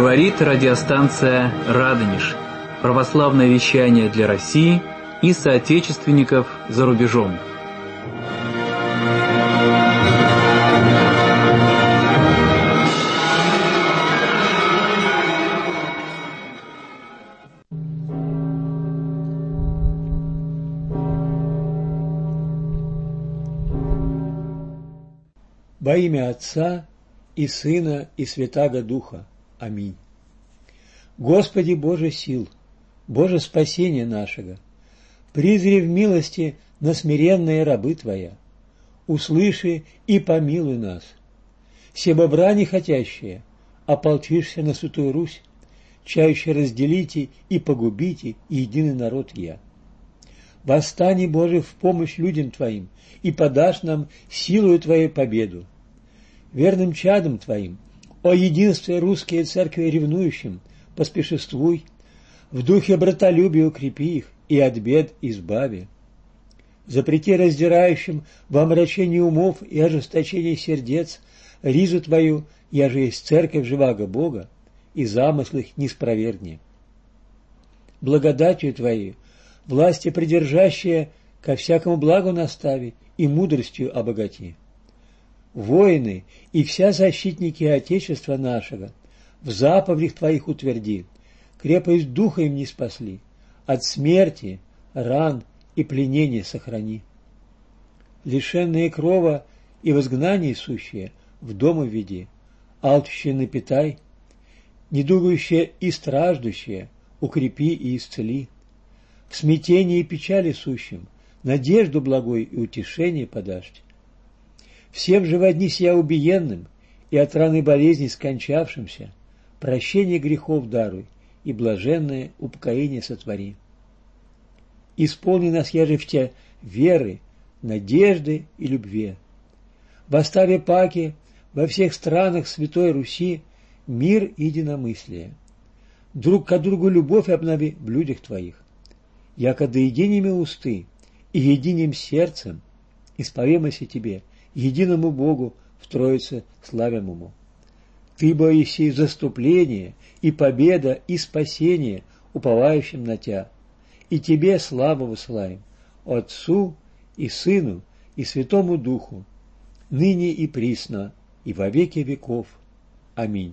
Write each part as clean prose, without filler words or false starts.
Говорит радиостанция «Радонеж». Православное вещание для России и соотечественников за рубежом. Во имя Отца и Сына и Святаго Духа. Аминь. Господи Боже сил, Боже спасения нашего, призри в милости на смиренные рабы Твоя, услыши и помилуй нас. Себо брани хотящие, ополчишься на Святую Русь, чаще разделите и погубите единый народ я. Восстани, Боже, в помощь людям Твоим, и подашь нам силою Твоей победу. Верным чадом Твоим, о единстве русские церкви ревнующим, поспешествуй, в духе братолюбия укрепи их и от бед избави. Запрети раздирающим во омрачении умов и ожесточении сердец ризу Твою, я же есть церковь живаго Бога, и замыслы их не спровергни. Благодатью Твоей, власти придержащие, ко всякому благу настави и мудростью обогати. Воины и вся защитники Отечества нашего в заповедях Твоих утверди, крепость духа им не спасли, от смерти, ран и пленения сохрани. Лишенные крова и в изгнании сущие в дом введи, алчущие напитай, недугающие и страждущие укрепи и исцели. В смятении и печали сущим надежду благой и утешение подашь. Всем же во дни сия убиенным и от раны болезни скончавшимся прощение грехов даруй и блаженное упокоение сотвори. Исполни нас, я же в Те веры, надежды и любви. В оставе паки во всех странах Святой Руси мир и единомыслие. Друг к другу любовь обнови в людях Твоих. Яко да единими усты и единим сердцем исповемося Тебе, единому Богу в Троице славимому. Ты, бо еси заступление и победа и спасение уповающим на Тя, и Тебе славу высылаем, Отцу и Сыну и Святому Духу, ныне и присно, и во веки веков. Аминь.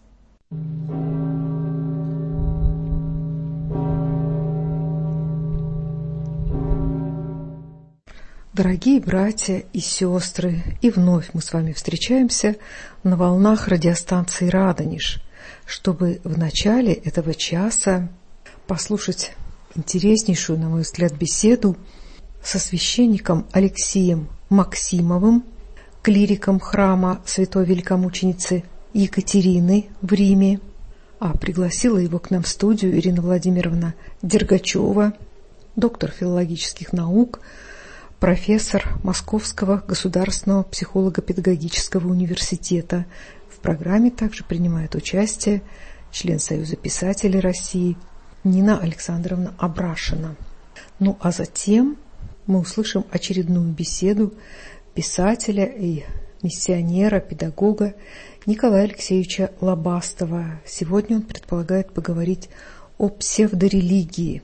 Дорогие братья и сестры, и вновь мы с вами встречаемся на волнах радиостанции «Радонеж», чтобы в начале этого часа послушать интереснейшую, на мой взгляд, беседу со священником Алексеем Максимовым, клириком храма Святой Великомученицы Екатерины в Риме, а пригласила его к нам в студию Ирина Владимировна Дергачева, доктор филологических наук, профессор Московского государственного психолого-педагогического университета. В программе также принимает участие член Союза писателей России Нина Александровна Абрашина. Ну а затем мы услышим очередную беседу писателя и миссионера, педагога Николая Алексеевича Лобастова. Сегодня он предполагает поговорить о псевдорелигии.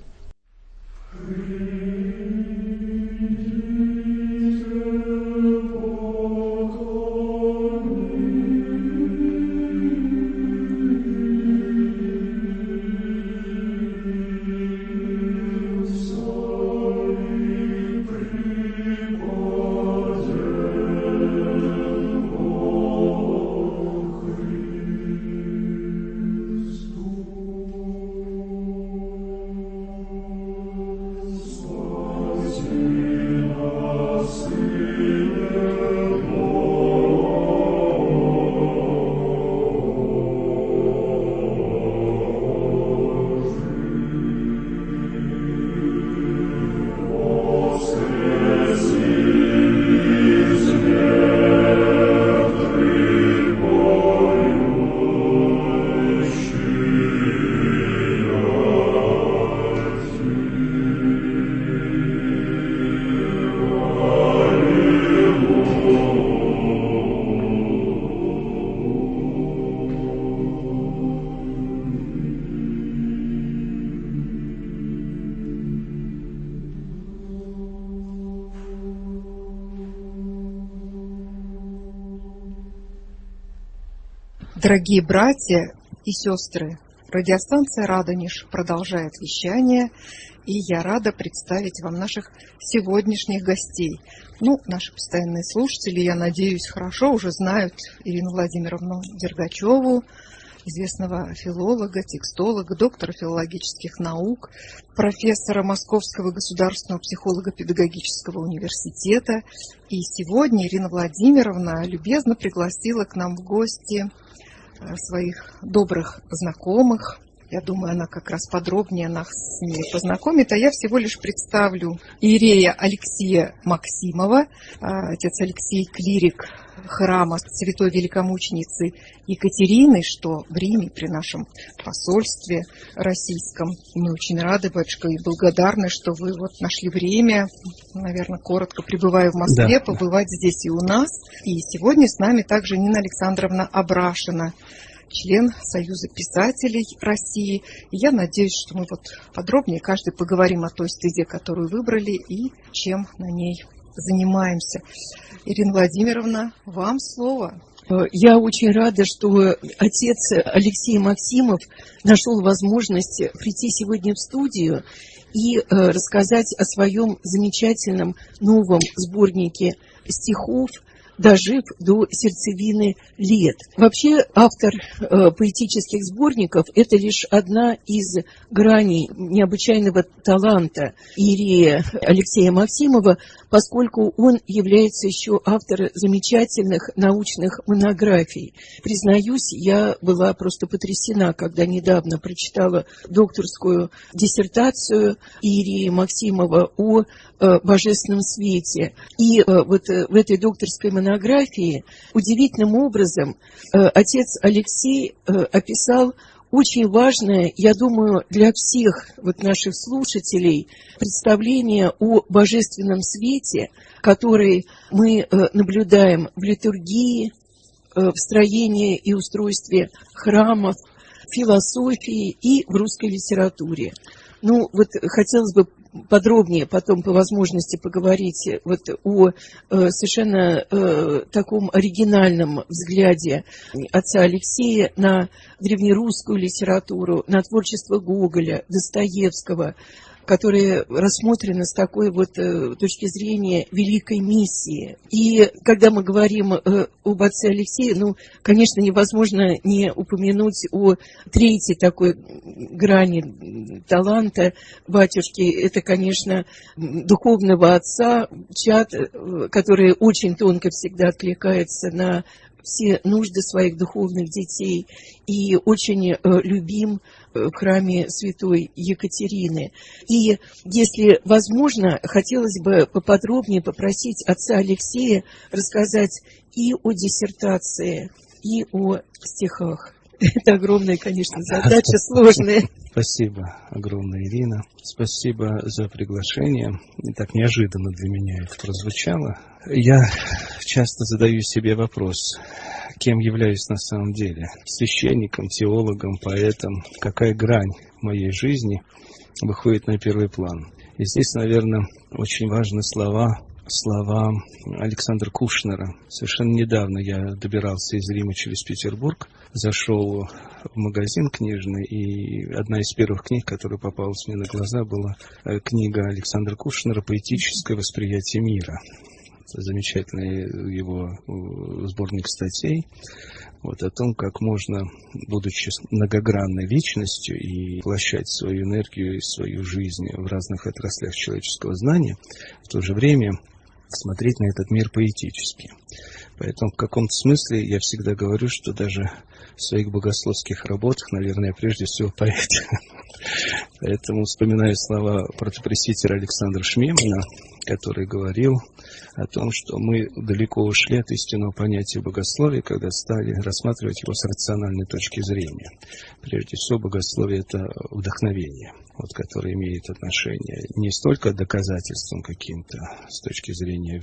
So Дорогие братья и сестры, радиостанция «Радонеж» продолжает вещание, и я рада представить вам наших сегодняшних гостей. Наши постоянные слушатели, я надеюсь, хорошо уже знают Ирину Владимировну Дергачеву, известного филолога, текстолога, доктора филологических наук, профессора Московского государственного психолого-педагогического университета. И сегодня Ирина Владимировна любезно пригласила к нам в гости своих добрых знакомых. Я думаю, она как раз подробнее нас с ними познакомит. А я всего лишь представлю иерея Алексея Максимова. Отец Алексей – клирик храма Святой Великомученицы Екатерины, что в Риме при нашем посольстве российском. И мы очень рады, батюшка, и благодарны, что вы нашли время, наверное, коротко пребывая в Москве, побывать здесь и у нас. И сегодня с нами также Нина Александровна Абрашина, член Союза писателей России. И я надеюсь, что мы подробнее каждый поговорим о той стезе, которую выбрали, и чем на ней занимаемся. Ирина Владимировна, вам слово. Я очень рада, что отец Алексей Максимов нашел возможность прийти сегодня в студию и рассказать о своем замечательном новом сборнике стихов, дожив до сердцевины лет. Вообще, автор поэтических сборников – это лишь одна из граней необычайного таланта иерея Алексея Максимова, поскольку он является еще автором замечательных научных монографий. Признаюсь, я была просто потрясена, когда недавно прочитала докторскую диссертацию иерея Максимова о божественном свете. И в этой докторской монографии удивительным образом отец Алексей описал очень важное, я думаю, для всех наших слушателей представление о божественном свете, который мы наблюдаем в литургии, в строении и устройстве храмов, в философии и в русской литературе. Хотелось бы подробнее потом по возможности поговорить о совершенно таком оригинальном взгляде отца Алексея на древнерусскую литературу, на творчество Гоголя, Достоевского, которое рассмотрено с такой точки зрения великой миссии. И когда мы говорим об отце Алексее, конечно, невозможно не упомянуть о третьей такой грани таланта батюшки. Это, конечно, духовного отца, чад, который очень тонко всегда откликается на все нужды своих духовных детей и очень любим в храме святой Екатерины. И, если возможно, хотелось бы поподробнее попросить отца Алексея рассказать и о диссертации, и о стихах. Это огромная, конечно, задача, сложная. Спасибо огромное, Ирина. Спасибо за приглашение. И так неожиданно для меня это прозвучало. Я часто задаю себе вопрос, кем являюсь на самом деле? Священником, теологом, поэтом? Какая грань моей жизни выходит на первый план? И здесь, наверное, очень важны слова Александра Кушнера. Совершенно недавно я добирался из Рима через Петербург, зашел в магазин книжный, и одна из первых книг, которая попалась мне на глаза, была книга Александра Кушнера «Поэтическое восприятие мира». Это замечательный его сборник статей о том, как можно, будучи многогранной личностью и воплощать свою энергию и свою жизнь в разных отраслях человеческого знания, в то же время смотреть на этот мир поэтически. Поэтому в каком-то смысле я всегда говорю, что даже в своих богословских работах, наверное, я прежде всего поэт. Поэтому вспоминаю слова протопресвитера Александра Шмемана, который говорил о том, что мы далеко ушли от истинного понятия богословия, когда стали рассматривать его с рациональной точки зрения. Прежде всего, богословие – это вдохновение, которое имеет отношение не столько к доказательствам каким-то с точки зрения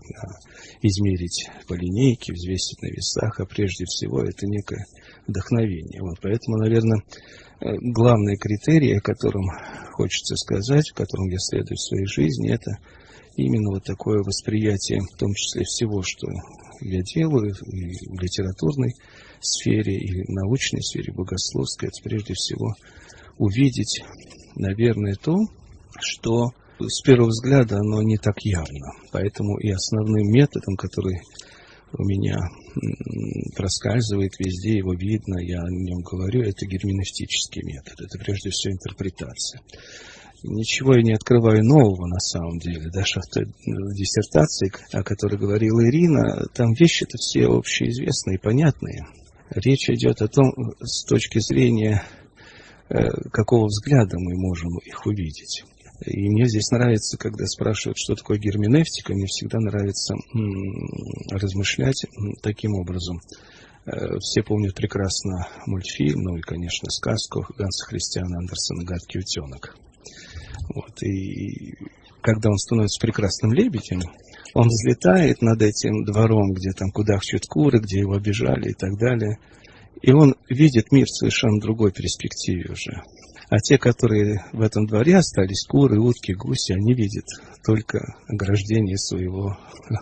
измерить по линейке, взвесить на весах, а прежде всего это некое вдохновение. Поэтому, наверное, главный критерий, о котором хочется сказать, в котором я следую в своей жизни, это именно такое восприятие, в том числе всего, что я делаю, и в литературной сфере, и научной сфере, богословской, это прежде всего увидеть, наверное, то, что с первого взгляда оно не так явно. Поэтому и основным методом, который у меня проскальзывает везде, его видно, я о нем говорю, это герменевтический метод. Это прежде всего интерпретация. Ничего я не открываю нового на самом деле. Даже в той диссертации, о которой говорила Ирина, там вещи-то все общеизвестные и понятные. Речь идет о том, с точки зрения какого взгляда мы можем их увидеть. И мне здесь нравится, когда спрашивают, что такое герменевтика, мне всегда нравится размышлять таким образом. Все помнят прекрасно мультфильм, ну и, конечно, сказку Ганса Христиана Андерсена «Гадкий утенок». Вот, и когда он становится прекрасным лебедем, он взлетает над этим двором, где там кудахчут куры, где его обижали и так далее. И он видит мир в совершенно другой перспективе уже. А те, которые в этом дворе остались, куры, утки, гуси, они видят только ограждение своего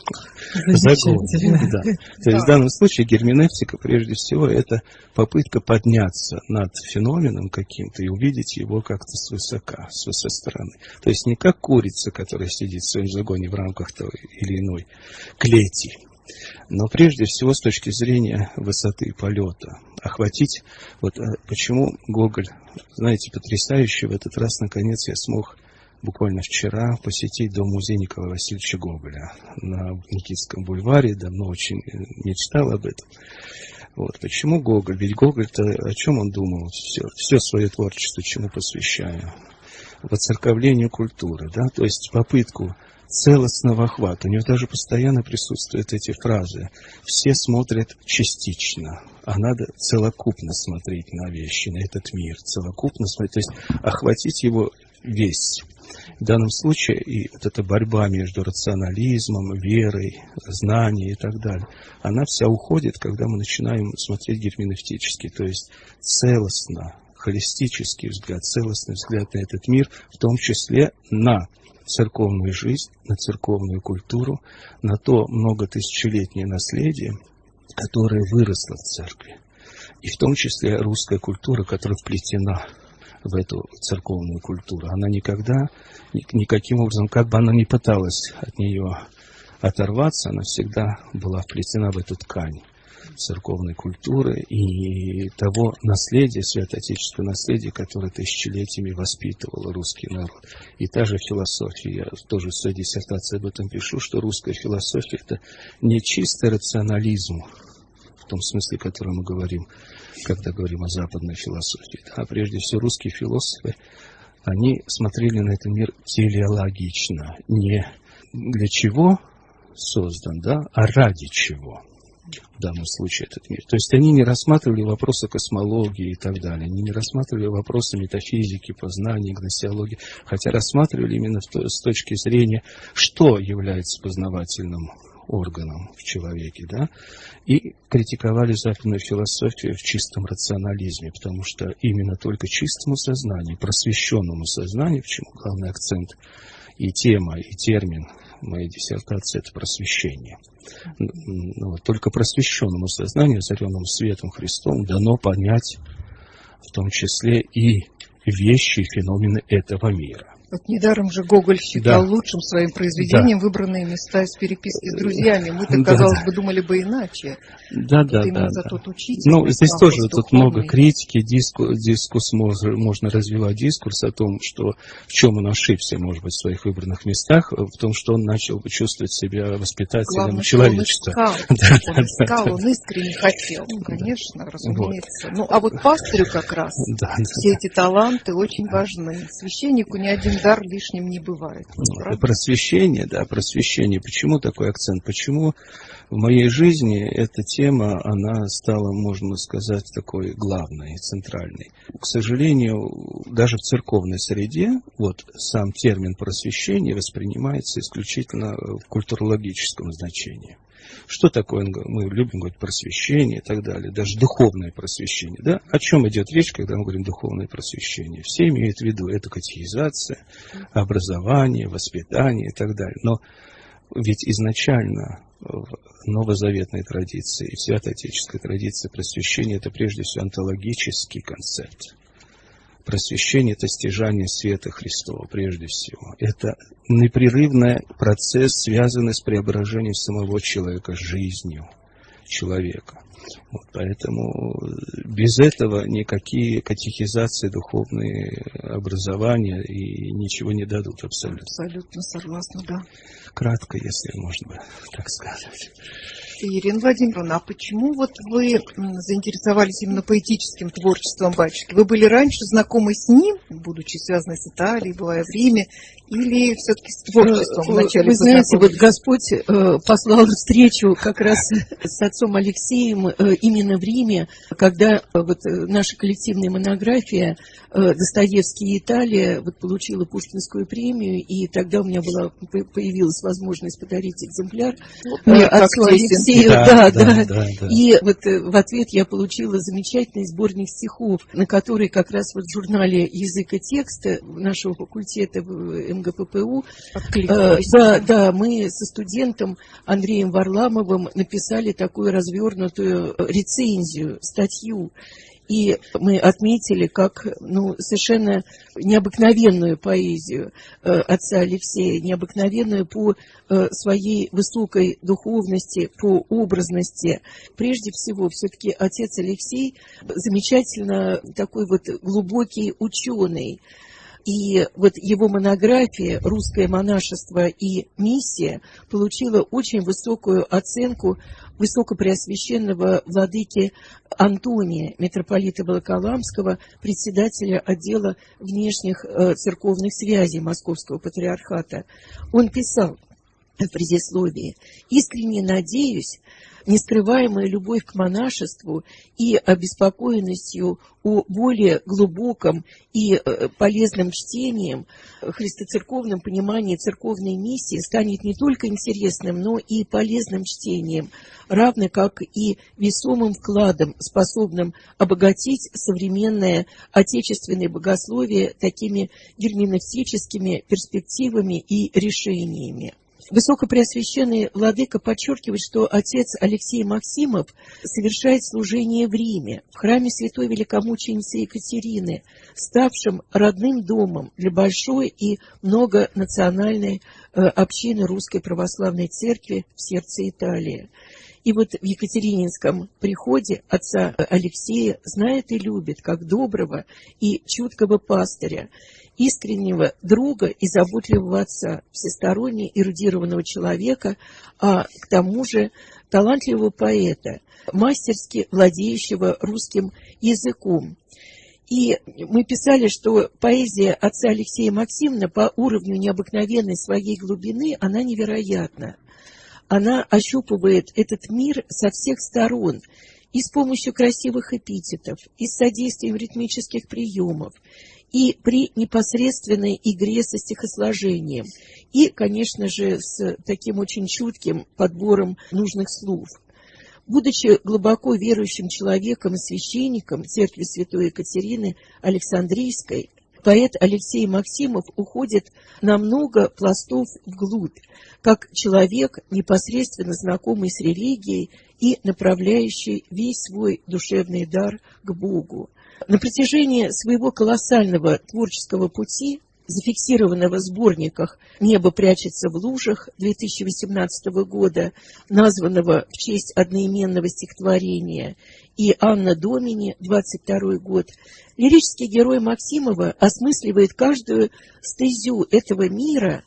загона. Да. То есть в данном случае герменевтика, прежде всего, это попытка подняться над феноменом каким-то и увидеть его как-то свысока, с высокой стороны. То есть не как курица, которая сидит в своем загоне в рамках той или иной клети, но прежде всего с точки зрения высоты полета. Охватить, вот почему Гоголь, знаете, потрясающе, в этот раз, наконец, я смог буквально вчера посетить дом-музей Николая Васильевича Гоголя на Никитском бульваре, давно очень мечтал об этом. Вот почему Гоголь? Ведь Гоголь-то о чем он думал? Все свое творчество чему посвящая? Воцерковлению культуры, да, то есть попытку целостного охвата. У него даже постоянно присутствуют эти фразы. Все смотрят частично, а надо целокупно смотреть на вещи, на этот мир. Целокупно смотреть, то есть охватить его весь. В данном случае и вот эта борьба между рационализмом, верой, знанием и так далее, она вся уходит, когда мы начинаем смотреть герменевтически, то есть целостно, холистический взгляд, целостный взгляд на этот мир, в том числе на церковную жизнь, на церковную культуру, на то многотысячелетнее наследие, которое выросло в церкви. И в том числе русская культура, которая вплетена в эту церковную культуру. Она никогда, никаким образом, как бы она ни пыталась от нее оторваться, она всегда была вплетена в эту ткань церковной культуры и того наследия, святоотеческого наследия, которое тысячелетиями воспитывало русский народ. И та же философия, я тоже в своей диссертации об этом пишу, что русская философия – это не чистый рационализм, в том смысле, о котором мы говорим, когда говорим о западной философии, а прежде всего русские философы, они смотрели на этот мир телеологично, не для чего создан, да, а ради чего. В данном случае этот мир. То есть они не рассматривали вопросы космологии и так далее, они не рассматривали вопросы метафизики, познания, гносеологии, хотя рассматривали именно с точки зрения, что является познавательным органом в человеке, да, и критиковали западную философию в чистом рационализме, потому что именно только чистому сознанию, просвещенному сознанию, почему главный акцент и тема, и термин моей диссертации – это просвещение. Только просвещенному сознанию, озаренному светом Христом, дано понять в том числе и вещи, и феномены этого мира. Вот недаром же Гоголь считал лучшим своим произведением выбранные места из переписки с друзьями. Мы-то, казалось бы, думали бы иначе. Да. Тот учитель. Ну, здесь тоже тут много критики, дискурс можно развивать дискурс о том, что в чем он ошибся, может быть, в своих выбранных местах, в том, что он начал чувствовать себя воспитателем человечества. Он искал, он искренне хотел. Конечно, разумеется. Вот. Ну, а вот пастырю как раз все эти таланты очень важны. Священнику ни один дар лишним не бывает. Просвещение, просвещение. Почему такой акцент? Почему в моей жизни эта тема, она стала, можно сказать, такой главной, центральной? К сожалению, даже в церковной среде вот сам термин просвещение воспринимается исключительно в культурологическом значении. Что такое, мы любим говорить просвещение и так далее, даже духовное просвещение. Да? О чем идет речь, когда мы говорим духовное просвещение? Все имеют в виду это катехизация, образование, воспитание и так далее. Но Ведь изначально в новозаветной традиции и в святоотеческой традиции просвещение – это прежде всего онтологический концепт. Просвещение – это стяжание света Христова, прежде всего. Это непрерывный процесс, связанный с преображением самого человека, жизнью человека. Вот, поэтому без этого никакие катехизации, духовные образования и ничего не дадут абсолютно. Абсолютно согласна, да. Кратко, если можно так сказать. Ирина Владимировна, а почему вот вы заинтересовались именно поэтическим творчеством батюшки? Вы были раньше знакомы с ним, будучи связаны с Италией, бывая в Риме, или все-таки с творчеством вначале? Вы знаете, вот Господь послал встречу как раз с отцом Алексеем именно в Риме, когда вот наша коллективная монография «Достоевский и Италия» вот получила Пушкинскую премию, и тогда у меня появилась возможность подарить экземпляр отцу Алексею. Да. И вот в ответ я получила замечательный сборник стихов, на который как раз вот в журнале «Язык и текст» нашего факультета в МГППУ, мы со студентом Андреем Варламовым написали такую развернутую рецензию, статью. И мы отметили как совершенно необыкновенную поэзию отца Алексея, необыкновенную по своей высокой духовности, по образности. Прежде всего, все-таки отец Алексей замечательно такой вот глубокий ученый. И вот его монография «Русское монашество и миссия» получила очень высокую оценку высокопреосвященного владыки Антония, митрополита Волоколамского, председателя отдела внешних церковных связей Московского патриархата. Он писал в предисловии: «Искренне надеюсь, нескрываемая любовь к монашеству и обеспокоенностью о более глубоком и полезном чтением, христоцерковном понимании церковной миссии станет не только интересным, но и полезным чтением, равно как и весомым вкладом, способным обогатить современное отечественное богословие такими герменевтическими перспективами и решениями». Высокопреосвященный владыка подчеркивает, что отец Алексей Максимов совершает служение в Риме, в храме святой великомученицы Екатерины, ставшем родным домом для большой и многонациональной общины Русской Православной Церкви в сердце Италии. И вот в Екатерининском приходе отца Алексея знает и любит как доброго и чуткого пастыря, искреннего друга и заботливого отца, всесторонне эрудированного человека, а к тому же талантливого поэта, мастерски владеющего русским языком. И мы писали, что поэзия отца Алексея Максимовна по уровню необыкновенной своей глубины, она невероятна. Она ощупывает этот мир со всех сторон, и с помощью красивых эпитетов, и с содействием ритмических приемов, и при непосредственной игре со стихосложением, и, конечно же, с таким очень чутким подбором нужных слов. Будучи глубоко верующим человеком и священником церкви святой Екатерины Александрийской, поэт Алексей Максимов уходит на много пластов вглубь, как человек, непосредственно знакомый с религией и направляющий весь свой душевный дар к Богу. На протяжении своего колоссального творческого пути, зафиксированного в сборниках «Небо прячется в лужах» 2018 года, названного в честь одноименного стихотворения, и «Анна Домини» 22 год, лирический герой Максимова осмысливает каждую стезю этого мира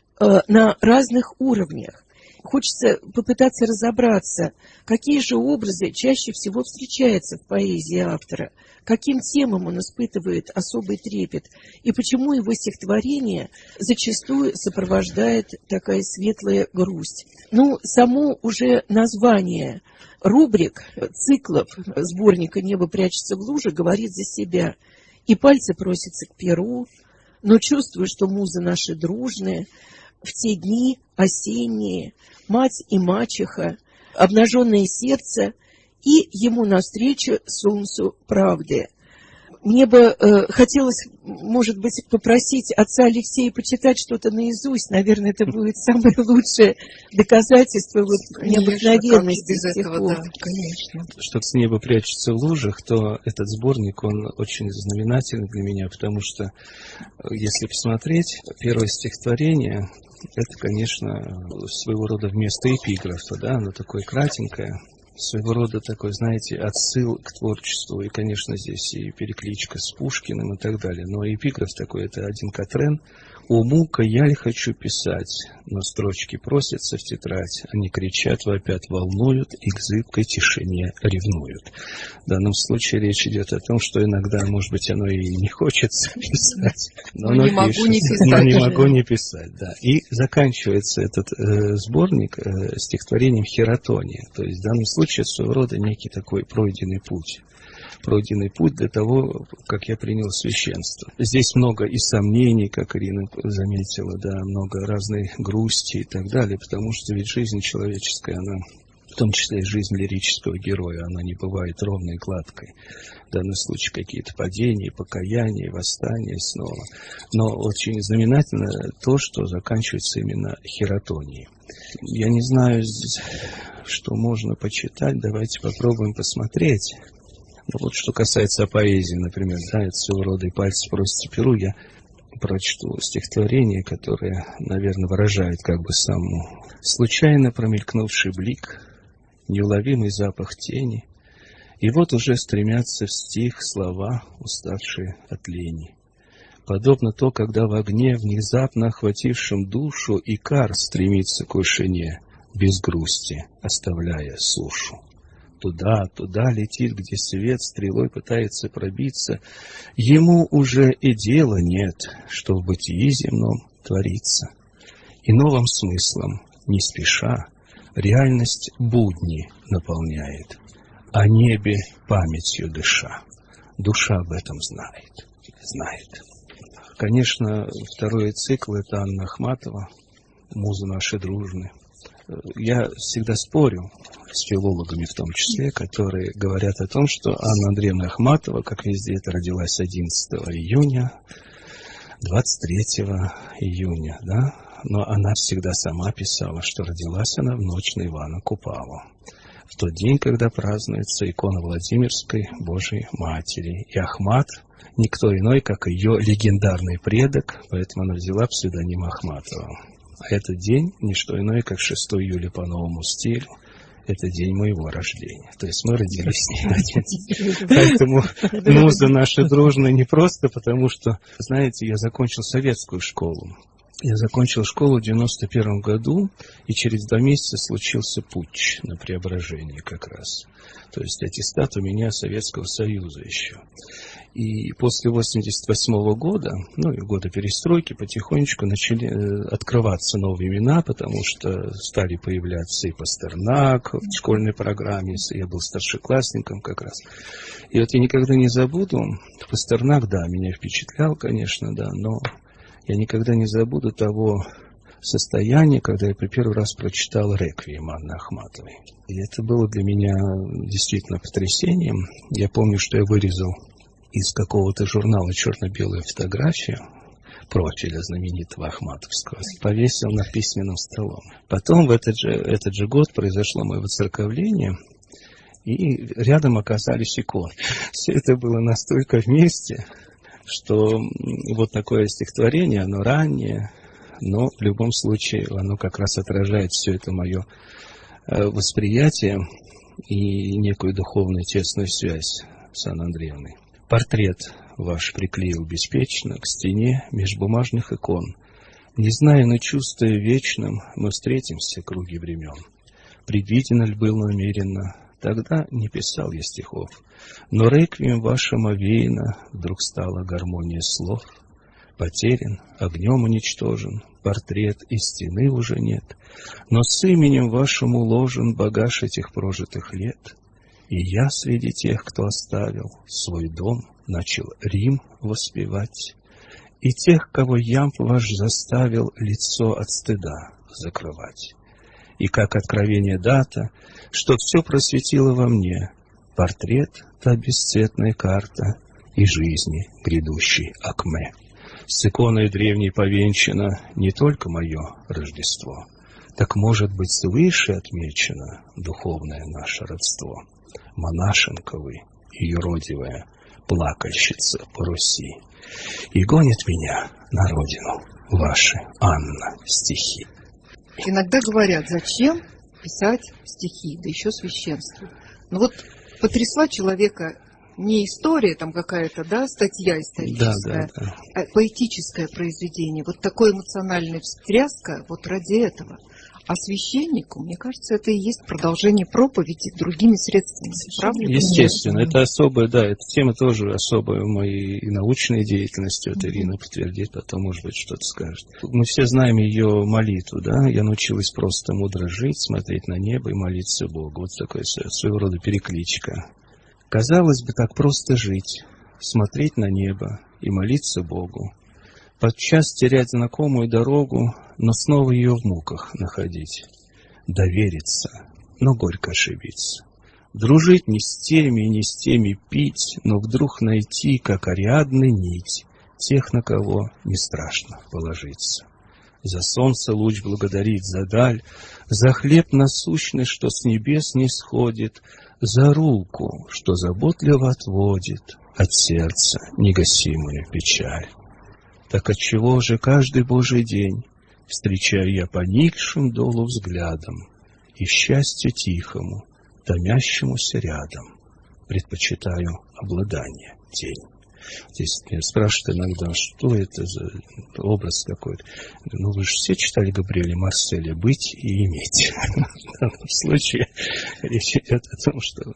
на разных уровнях. Хочется попытаться разобраться, какие же образы чаще всего встречаются в поэзии автора, каким темам он испытывает особый трепет, и почему его стихотворение зачастую сопровождает такая светлая грусть. Само уже название рубрик, циклов сборника «Небо прячется в луже» говорит за себя. И пальцы просятся к перу, но чувствую, что музы наши дружные, в те дни осенние, мать и мачеха, обнаженное сердце и ему навстречу солнцу правды. мне бы хотелось, может быть, попросить отца Алексея почитать что-то наизусть. Наверное, это будет самое лучшее доказательство необыкновенности стихов. Да, конечно. Что с неба прячется в лужах, то этот сборник, он очень знаменательный для меня, потому что, если посмотреть, первое стихотворение, это, конечно, своего рода вместо эпиграфа, да, оно такое кратенькое, своего рода такой, знаете, отсыл к творчеству, и, конечно, здесь и перекличка с Пушкиным и так далее, но эпиграф такой, это один Катрен: «О, мука, яль хочу писать, но строчки просятся в тетрадь, они кричат, вопят, волнуют и к зыбкой тишине ревнуют». В данном случае речь идет о том, что иногда, может быть, оно и не хочется писать, но оно пишется, но не могу не писать, да. И заканчивается этот сборник стихотворением «Хератония», то есть в данном случае своего рода некий такой пройденный путь для того, как я принял священство. Здесь много и сомнений, как Ирина заметила, да, много разной грусти и так далее, потому что ведь жизнь человеческая, она, в том числе и жизнь лирического героя, она не бывает ровной и гладкой. В данном случае какие-то падения, покаяния, восстания снова. Но очень знаменательно то, что заканчивается именно хератонией. Я не знаю, что можно почитать, давайте попробуем посмотреть. Ну, вот что касается поэзии, например, да, это своего рода «И пальцы просятся перу», я прочту стихотворение, которое, наверное, выражает как бы саму случайно промелькнувший блик, неуловимый запах тени, и вот уже стремятся в стих слова, уставшие от лени. Подобно то, когда в огне, внезапно охватившем душу, икар стремится к вышине, без грусти, оставляя сушу. Туда летит, где свет стрелой пытается пробиться. Ему уже и дела нет, что в бытии земном творится. И новым смыслом, не спеша, реальность будни наполняет, о небе памятью дыша. Душа об этом знает. Конечно, второй цикл — это Анна Ахматова, муза нашей дружны. Я всегда спорю с филологами в том числе, которые говорят о том, что Анна Андреевна Ахматова, как везде, это родилась 11 июня, 23 июня, да? Но она всегда сама писала, что родилась она в ночь на Ивана Купалу, в тот день, когда празднуется икона Владимирской Божией Матери. И Ахмат никто иной, как ее легендарный предок, поэтому она взяла псевдоним Ахматова. А этот день не что иное, как 6 июля по новому стилю. Это день моего рождения. То есть мы родились с ней один день. Поэтому муза наша дружная не просто потому, что, знаете, я закончил советскую школу. Я закончил школу в 91 году, и через 2 месяца случился путч на Преображении как раз. То есть аттестат у меня Советского Союза еще. И после 88 года, ну и года перестройки, потихонечку начали открываться новые имена, потому что стали появляться и Пастернак в школьной программе, я был старшеклассником как раз. И вот я никогда не забуду, Пастернак, да, меня впечатлял, конечно, да, но я никогда не забуду того состояния, когда я первый раз прочитал «Реквием» Анны Ахматовой. И это было для меня действительно потрясением. Я помню, что я вырезал из какого-то журнала черно-белую фотографию профиля знаменитого Ахматовского, повесил над письменным столом. Потом в этот же год произошло мое воцерковление, и рядом оказались иконы. Все это было настолько вместе, что вот такое стихотворение, оно раннее, но в любом случае оно как раз отражает все это мое восприятие и некую духовную тесную связь с Анной Андреевной. Портрет ваш приклеил беспечно к стене меж бумажных икон. Не зная, но чувствуя вечным, мы встретимся круги времен. Предвидено ль было намеренно, тогда не писал я стихов, но реквием вашим овеяно вдруг стала гармония слов. Потерян, огнем уничтожен, портрет и стены уже нет, но с именем вашим уложен багаж этих прожитых лет. И я среди тех, кто оставил свой дом, начал Рим воспевать, и тех, кого ямб ваш заставил лицо от стыда закрывать. И как откровение дата, что все просветило во мне, портрет — та бесцветная карта, и жизни грядущей Акме. С иконой древней повенчано не только мое Рождество, так, может быть, свыше отмечено духовное наше родство. Монашенка вы и юродивая плакальщица по Руси, и гонит меня на родину ваши, Анна, стихи. Иногда говорят, зачем писать стихи, да еще священству. Но вот потрясла человека не история там какая-то, да, статья историческая, да. А поэтическое произведение. Вот такой эмоциональный встряска вот ради этого. А священнику, мне кажется, это и есть продолжение проповеди другими средствами. Правда? Естественно, это особая, да, эта тема тоже особая в моей и научной деятельности. Вот Ирина подтвердит, потом, может быть, что-то скажет. Мы все знаем ее молитву, да. Я научилась просто мудро жить, смотреть на небо и молиться Богу. Вот такая своего рода перекличка. Казалось бы, так просто жить, смотреть на небо и молиться Богу. Подчас терять знакомую дорогу, но снова ее в муках находить. Довериться, но горько ошибиться. Дружить не с теми и не с теми пить, но вдруг найти, как Ариадны, нить тех, на кого не страшно положиться. За солнце луч благодарить, за даль, за хлеб насущный, что с небес не сходит, за руку, что заботливо отводит от сердца негасимую печаль. Так отчего же каждый Божий день встречаю я поникшим долу взглядом и счастью тихому, томящемуся рядом, предпочитаю обладание тень. Здесь меня спрашивают иногда, что это за образ какой-то. Ну, вы же все читали Габриэля Марселя «Быть и иметь». В данном случае речь идет о том, что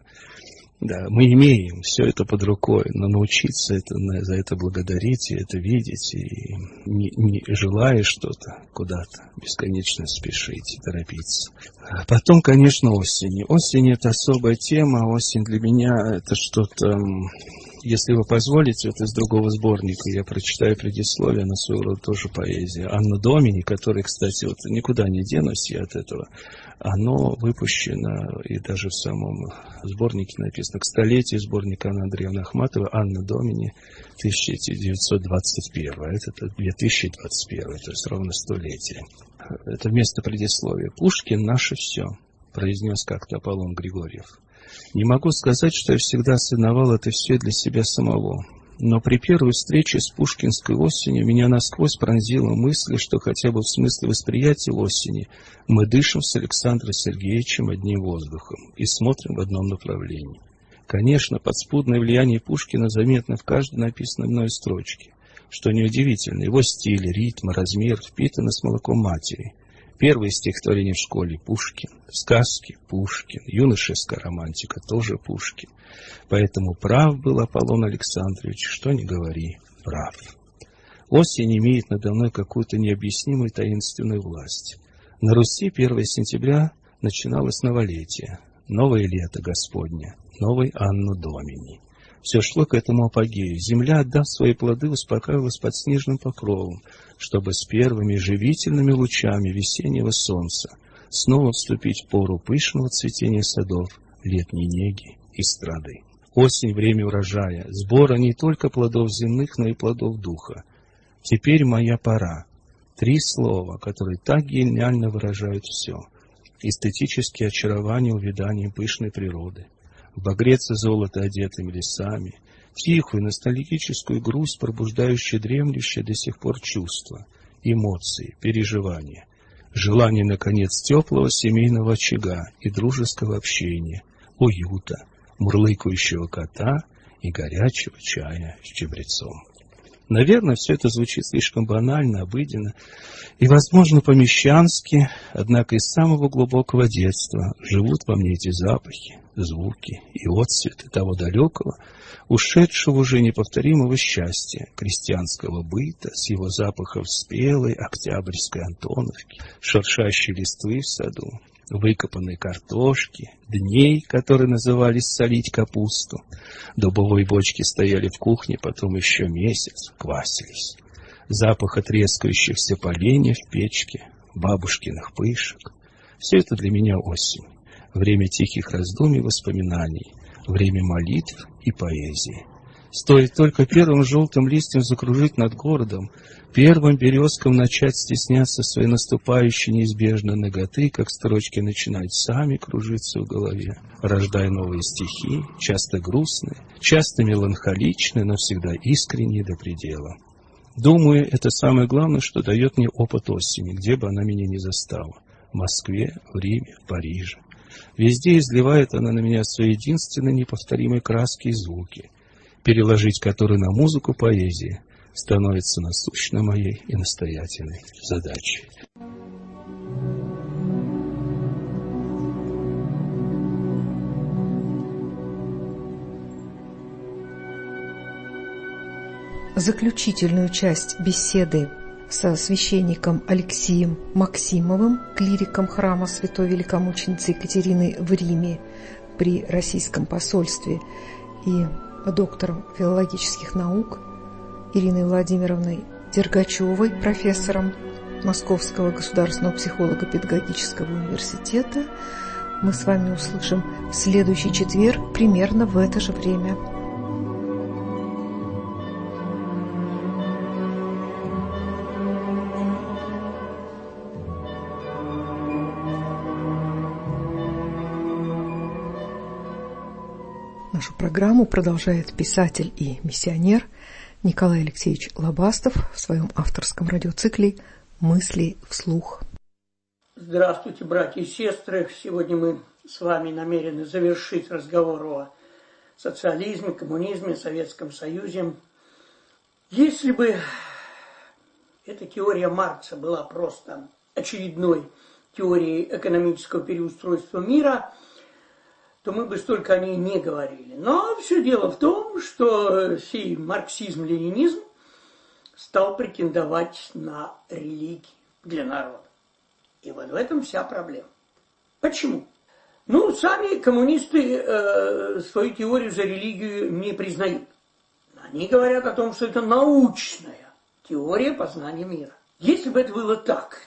да, мы имеем все это под рукой, но научиться за это благодарить и это видеть, и не желая что-то куда-то бесконечно спешить, торопиться. Потом, конечно, осень. Осень — это особая тема. Осень для меня — это что-то... Если вы позволите, это из другого сборника. Я прочитаю предисловие, на своего рода тоже поэзия. Анна Домини, которая, кстати, вот никуда не денусь я от этого, оно выпущено, и даже в самом сборнике написано, к столетию сборника Анны Андреевны Ахматовой, Анна Домини, 1921. Это 2021, то есть ровно столетие. Это вместо предисловия. «Пушкин — наше все», произнес как-то Аполлон Григорьев. Не могу сказать, что я всегда осознавал это все для себя самого. Но при первой встрече с пушкинской осенью меня насквозь пронзила мысль, что хотя бы в смысле восприятия осени мы дышим с Александром Сергеевичем одним воздухом и смотрим в одном направлении. Конечно, подспудное влияние Пушкина заметно в каждой написанной мной строчке. Что неудивительно, его стиль, ритм, размер впитаны с молоком матери. Первые стихотворения в школе — Пушкин, сказки — Пушкин, юношеская романтика — тоже Пушкин. Поэтому прав был Аполлон Александрович, что ни говори, прав. Осень имеет надо мной какую-то необъяснимую таинственную власть. На Руси 1 сентября начиналось новолетие, новое лето Господне, новый Анну Домини. Все шло к этому апогею. Земля, отдав свои плоды, успокаивалась под снежным покровом, чтобы с первыми живительными лучами весеннего солнца снова вступить в пору пышного цветения садов, летней неги и страды. Осень — время урожая, сбора не только плодов земных, но и плодов духа. Теперь моя пора. 3 слова, которые так гениально выражают все. Эстетические очарования увяданием пышной природы. Багрец и золото одетыми лесами, тихую ностальгическую грусть, пробуждающую дремлющее до сих пор чувства, эмоции, переживания, желание, наконец, теплого семейного очага и дружеского общения, уюта, мурлыкающего кота и горячего чая с чабрецом. Наверное, все это звучит слишком банально, обыденно и, возможно, по-мещански, однако из самого глубокого детства живут во мне эти запахи, звуки и отцветы того далекого, ушедшего уже неповторимого счастья крестьянского быта с его запахом спелой октябрьской Антоновки, шуршащей листвы в саду, выкопанной картошки, дней, которые назывались солить капусту. Дубовые бочки стояли в кухне, потом еще месяц квасились. Запах отрескающихся поленьев в печке, бабушкиных пышек. Все это для меня осень. Время тихих раздумий и воспоминаний, время молитв и поэзии. Стоит только первым желтым листьем закружить над городом, первым березкам начать стесняться своей наступающей неизбежной наготы, как строчки начинают сами кружиться в голове, рождая новые стихи, часто грустные, часто меланхоличные, но всегда искренние до предела. Думаю, это самое главное, что дает мне опыт осени, где бы она меня ни застала. В Москве, в Риме, в Париже. Везде изливает она на меня свои единственные неповторимые краски и звуки, переложить которые на музыку поэзии становится насущно моей и настоятельной задачей. Заключительную часть беседы со священником Алексеем Максимовым, клириком храма Святой Великомученицы Екатерины в Риме при Российском посольстве, и доктором филологических наук Ириной Владимировной Дергачевой, профессором Московского государственного психолого-педагогического университета, мы с вами услышим в следующий четверг примерно в это же время. Нашу программу продолжает писатель и миссионер Николай Алексеевич Лобастов в своем авторском радиоцикле «Мысли вслух». Здравствуйте, братья и сестры! Сегодня мы с вами намерены завершить разговор о социализме, коммунизме, Советском Союзе. Если бы эта теория Маркса была просто очередной теорией экономического переустройства мира, то мы бы столько о ней не говорили. Но все дело в том, что сей марксизм-ленинизм стал претендовать на религию для народа. И вот в этом вся проблема. Почему? Ну, сами коммунисты свою теорию за религию не признают. Они говорят о том, что это научная теория познания мира. Если бы это было так...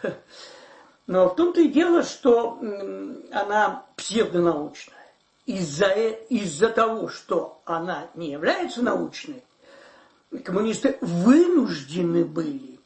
Но в том-то и дело, что она псевдонаучная. Из-за того, что она не является научной, коммунисты вынуждены были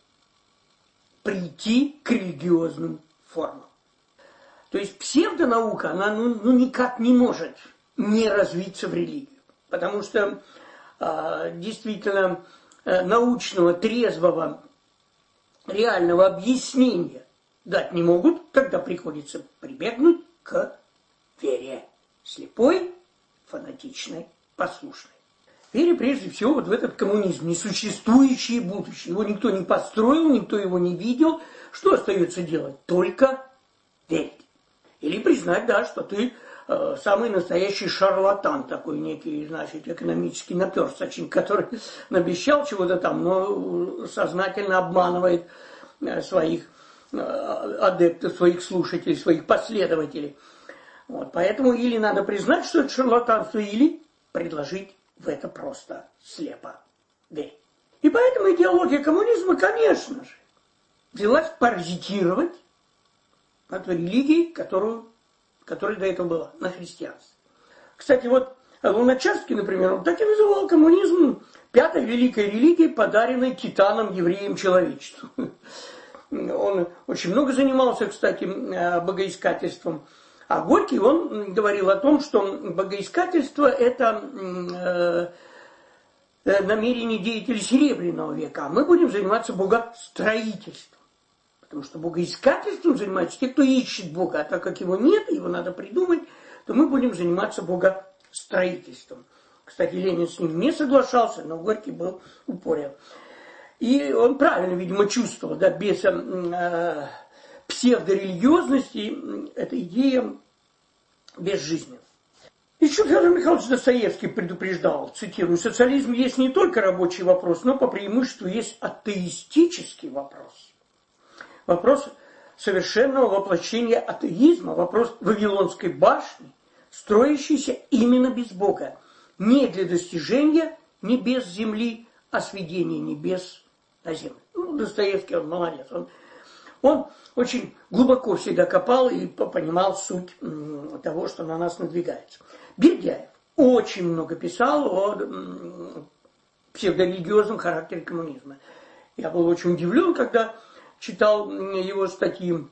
прийти к религиозным формам. То есть псевдонаука, она никак не может не развиться в религию. Потому что действительно научного, трезвого, реального объяснения дать не могут, тогда приходится прибегнуть к вере. Слепой, фанатичной, послушной. Вере прежде всего вот в этот коммунизм, несуществующее будущее. Его никто не построил, никто его не видел. Что остается делать? Только верить. Или признать, да, что ты самый настоящий шарлатан, такой некий, значит, экономический наперсточник, который обещал чего-то там, но сознательно обманывает своих адептов, своих слушателей, своих последователей. Вот, поэтому или надо признать, что это шарлатанство, или предложить в это просто слепо верить. И поэтому идеология коммунизма, конечно же, взялась паразитировать от религии, которая до этого была, на христианстве. Кстати, вот Луначарский, например, он так и называл коммунизм пятой великой религией, подаренной титаном, евреям, человечеству. Он очень много занимался, кстати, богоискательством. А Горький, он говорил о том, что богоискательство – это намерение деятелей Серебряного века, а мы будем заниматься богостроительством. Потому что богоискательством занимаются те, кто ищет Бога, а так как его нет, его надо придумать, то мы будем заниматься богостроительством. Кстати, Ленин с ним не соглашался, но Горький был упорен. И он правильно, видимо, чувствовал, да, без псевдорелигиозности эта идея безжизненна. Еще Федор Михайлович Достоевский предупреждал, цитирую, «Социализм есть не только рабочий вопрос, но по преимуществу есть атеистический вопрос. Вопрос совершенного воплощения атеизма, вопрос Вавилонской башни, строящийся именно без Бога, не для достижения небес земли, а сведения небес на землю». Ну, Достоевский, он молодец. Он очень глубоко всегда копал и понимал суть того, что на нас надвигается. Бердяев. очень много писал о псевдорелигиозном характере коммунизма. Я был очень удивлен, когда читал его статьи.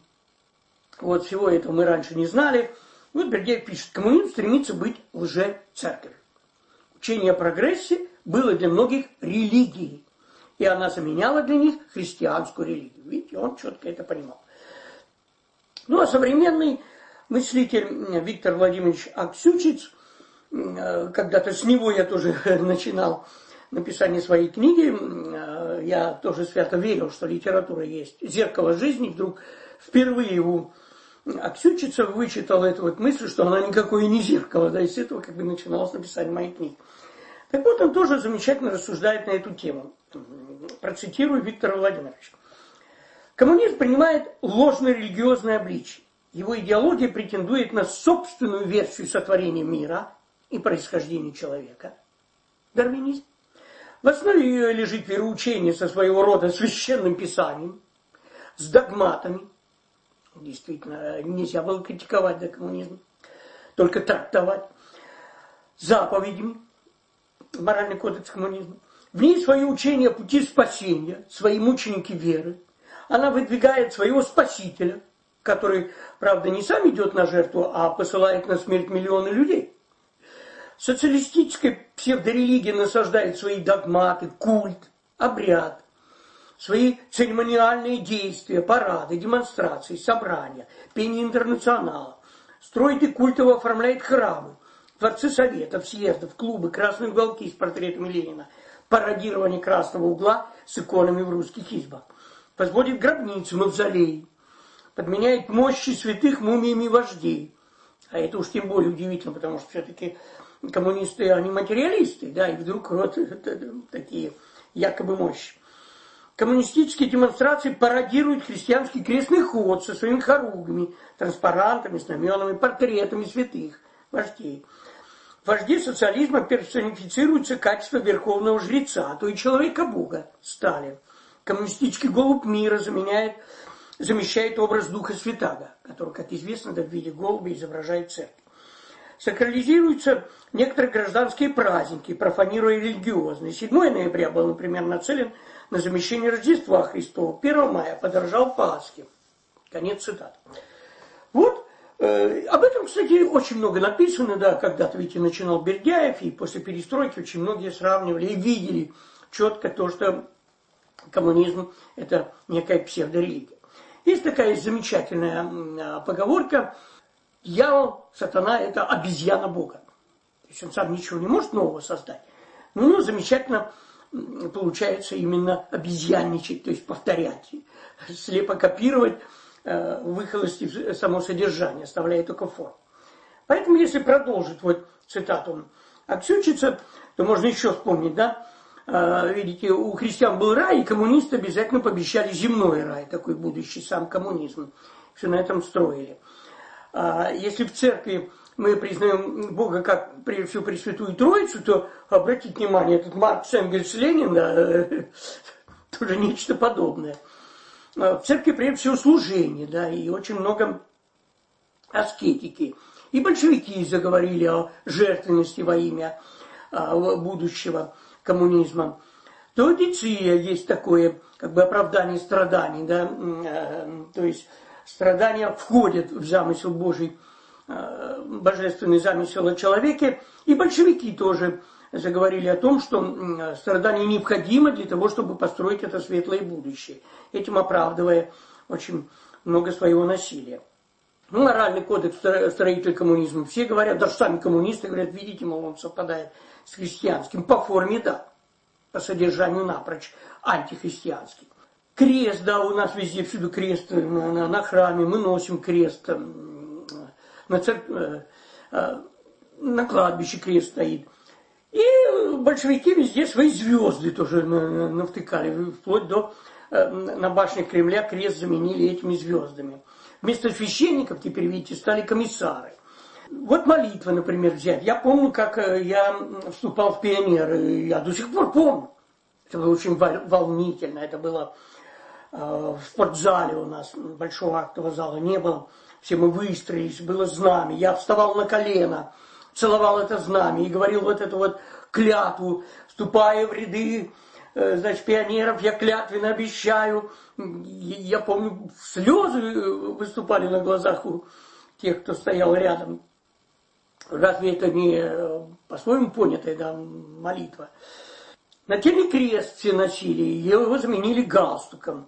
Вот всего этого мы раньше не знали. Вот Бердяев пишет: коммунизм стремится быть лже-церковью. Учение о прогрессе было для многих религией, и она заменяла для них христианскую религию. Видите, он четко это понимал. Ну, а современный мыслитель Виктор Владимирович Аксючиц, когда-то с него я тоже начинал написание своей книги, я тоже свято верил, что литература есть зеркало жизни, вдруг впервые у Аксючица вычитал эту вот мысль, что она никакое не зеркало, да, и с этого как бы начиналось написание моей книги. Так вот, он тоже замечательно рассуждает на эту тему. Процитирую Виктора Владимировича. Коммунизм принимает ложно-религиозное обличие. Его идеология претендует на собственную версию сотворения мира и происхождения человека. Дарвинизм. В основе ее лежит вероучение со своего рода священным писанием, с догматами. Действительно, нельзя было критиковать до коммунизма, только трактовать. Заповедями, моральный кодекс коммунизма. В ней свое учение о пути спасения, свои мученики веры. Она выдвигает своего спасителя, который, правда, не сам идет на жертву, а посылает на смерть миллионы людей. Социалистическая псевдорелигия насаждает свои догматы, культ, обряд, свои церемониальные действия, парады, демонстрации, собрания, пение интернационала. Строит и культово оформляет храмы, дворцы советов, съездов, клубы, красные уголки с портретами Ленина, пародирование красного угла с иконами в русских избах. Возводит гробницы, мавзолеи, подменяет мощи святых мумиями вождей. А это уж тем более удивительно, потому что все-таки коммунисты, они материалисты, да, и вдруг вот такие якобы мощи. Коммунистические демонстрации пародируют христианский крестный ход со своими хоругвями, транспарантами, знаменами, портретами святых вождей. Вожди социализма персонифицируются качество верховного жреца, а то и человека-бога, Сталин. Коммунистический голубь мира замещает образ Духа Святаго, который, как известно, в виде голубя изображает церковь. Сакрализируются некоторые гражданские праздники, профанируя религиозные. 7 ноября был, например, нацелен на замещение Рождества Христова. 1 мая подорожал Пасхе. Конец цитаты. Вот, об этом, кстати, очень много написано, да, когда-то ведь и начинал Бердяев, и после перестройки очень многие сравнивали и видели четко то, что коммунизм – это некая псевдорелигия. Есть такая замечательная поговорка: дьявол, сатана – это обезьяна Бога. То есть он сам ничего не может нового создать. Но у него замечательно получается именно обезьянничать, то есть повторять, слепо копировать, выхолостив само содержание, оставляя только форму. Поэтому, если продолжить вот цитату Аксючица, то можно еще вспомнить, да, видите, у христиан был рай, и коммунисты обязательно пообещали земной рай, такой будущий сам коммунизм. Все на этом строили. Если в церкви мы признаем Бога как, прежде всего, Пресвятую Троицу, то, обратите внимание, этот Маркс, Энгельс, Ленин, да, тоже нечто подобное. В церкви, прежде всего, служение, да, и очень много аскетики. И большевики заговорили о жертвенности во имя будущего коммунизма. Теодицея есть такое, как бы, оправдание страданий, да, то есть страдания входят в замысел Божий, божественный замысел о человеке. И большевики тоже заговорили о том, что страдания необходимы для того, чтобы построить это светлое будущее, этим оправдывая очень много своего насилия. Ну, моральный кодекс строителей коммунизма. Все говорят, даже сами коммунисты говорят, видите, мол, он совпадает с христианским. По форме, да, по содержанию напрочь антихристианский. Крест, да, у нас везде, всюду крест, на храме мы носим крест, на кладбище крест стоит. И большевики везде свои звезды тоже навтыкали, вплоть до на башне Кремля крест заменили этими звездами. Вместо священников теперь, видите, стали комиссары. Вот молитва, например, взять. Я помню, как я вступал в пионеры, я до сих пор помню. Это было очень волнительно, это было в спортзале у нас, большого актового зала не было. Все мы выстроились, было знамя, я вставал на колено, целовал это знамя и говорил вот эту вот клятву, вступая в ряды, значит, пионеров, я клятвенно обещаю. Я помню, слезы выступали на глазах у тех, кто стоял рядом. Разве это не по-своему понятая, да, молитва? Нательный крест все носили, его заменили галстуком.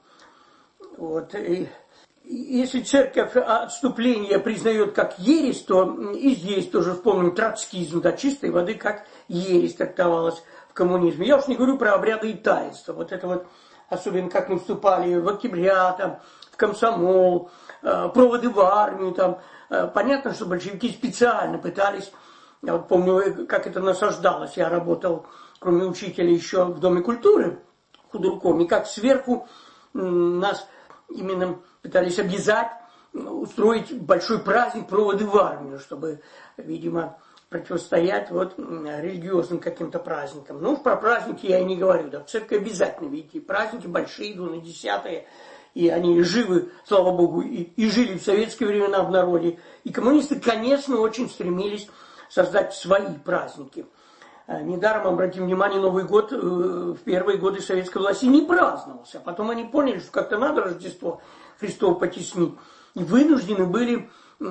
Вот. И если церковь отступление признает как ересь, то и здесь тоже вспомним троцкизм, да, чистой воды как ересь трактовалась в коммунизме. Я уж не говорю про обряды и таинства. Вот это вот, особенно как мы вступали в октября, там, в комсомол, проводы в армию, там. Понятно, что большевики специально пытались, я вот помню, как это насаждалось. Я работал, кроме учителя, еще в Доме культуры худруком, и как сверху нас именно пытались обязать устроить большой праздник проводы в армию, чтобы, видимо, противостоять вот религиозным каким-то праздникам. Ну, про праздники я и не говорю, да, в церкви обязательно, видите, праздники большие идут на 10-е, и они живы, слава Богу, и жили в советские времена в народе. И коммунисты, конечно, очень стремились создать свои праздники. Недаром, обратим внимание, Новый год в первые годы советской власти не праздновался. А потом они поняли, что как-то надо Рождество Христово потеснить. И вынуждены были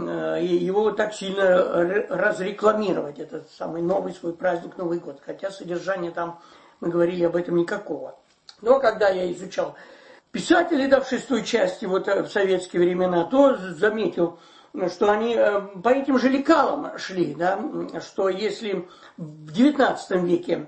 его так сильно разрекламировать, этот самый новый свой праздник Новый год. Хотя содержания там, мы говорили об этом, никакого. Но когда я изучал писателей, да, в 6 части, вот в советские времена, то заметил, что они по этим же лекалам шли, да, что если в XIX веке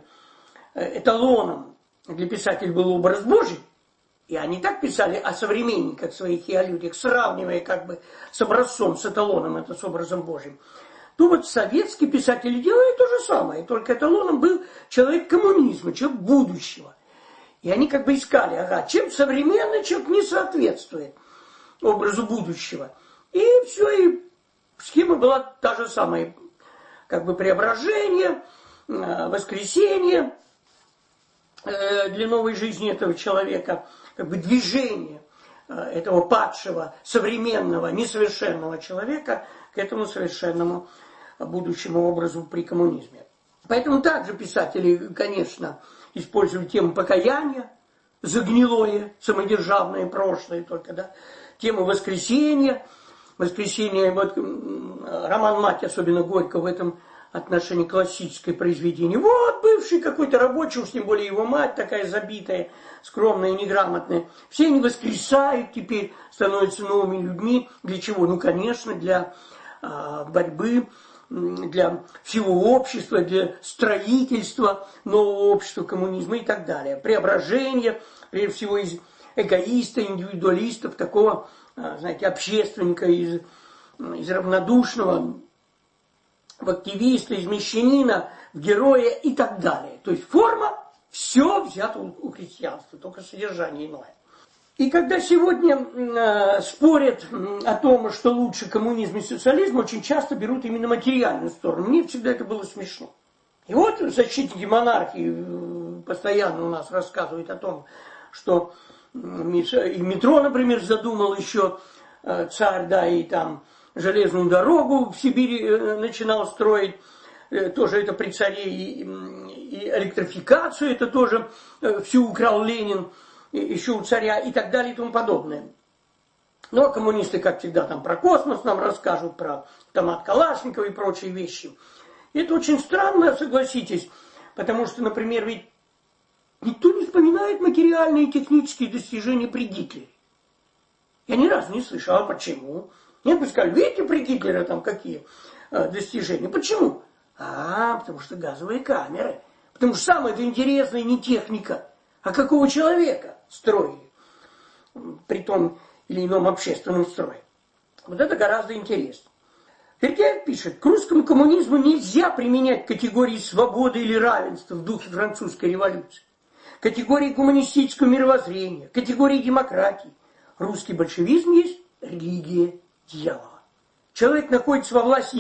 эталоном для писателей был образ Божий, и они так писали о современниках своих и о людях, сравнивая как бы с образцом, с эталоном, это с образом Божьим, то вот советские писатели делали то же самое, только эталоном был человек коммунизма, человек будущего. И они как бы искали, ага, чем современный человек не соответствует образу будущего. И все, и схема была та же самая. Как бы преображение, воскресение для новой жизни этого человека, как бы движение этого падшего, современного, несовершенного человека к этому совершенному будущему образу при коммунизме. Поэтому также писатели, конечно, использовали тему покаяния, загнилое, самодержавное прошлое только, да, тему воскресения, вот роман «Мать», особенно Горького в этом отношении классическое произведение. Вот бывший какой-то рабочий, уж тем более его мать такая забитая, скромная, неграмотная. Все они воскресают теперь, становятся новыми людьми. Для чего? Ну, конечно, для борьбы, для всего общества, для строительства нового общества, коммунизма и так далее. Преображение, прежде всего, из эгоиста, индивидуалистов, такого, знаете, общественника, из равнодушного в активиста, из мещанина в героя и так далее. То есть форма, все взято у христианства, только содержание иное. И когда сегодня спорят о том, что лучше коммунизм и социализм, очень часто берут именно материальную сторону. Мне всегда это было смешно. И вот защитники монархии постоянно у нас рассказывают о том, что и метро, например, задумал еще царь, да, и там железную дорогу в Сибири начинал строить, тоже это при царе, и электрификацию это тоже всю украл Ленин, еще у царя и так далее и тому подобное. Ну, а коммунисты, как всегда, там про космос нам расскажут, про автомат Калашникова и прочие вещи. И это очень странно, согласитесь, потому что, например, ведь никто не вспоминает материальные и технические достижения при Гитлере. Я ни разу не слышал, а почему? Нет, бы сказали, видите, при Гитлере там какие достижения. Почему? Потому что газовые камеры. Потому что самое-то интересное не техника, а какого человека строили при том или ином общественном строе. Вот это гораздо интереснее. Фердяев пишет, к русскому коммунизму нельзя применять категории свободы или равенства в духе французской революции, категории гуманистического мировоззрения, категории демократии. Русский большевизм есть религия дьявола. Человек находится во власти